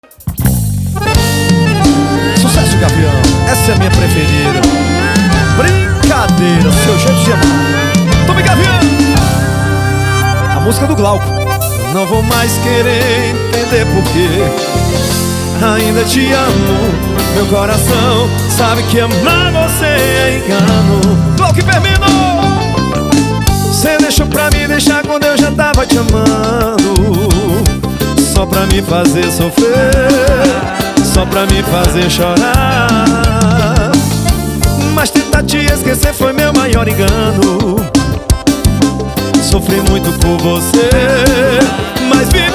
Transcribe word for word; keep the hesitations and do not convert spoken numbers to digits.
Sucesso, Gavião, essa é a minha preferida. Brincadeira, seu jeito de amar. Tome, Gavião. A música do Glauco. Eu não vou mais querer entender porquê. Ainda te amo. Meu coração sabe que amar você é engano. Glauco e Firmino. Cê deixou pra me deixar quando eu já tava te amando, só pra me fazer sofrer, só pra me fazer chorar. Mas tentar te esquecer foi meu maior engano. Sofri muito por você, mas vi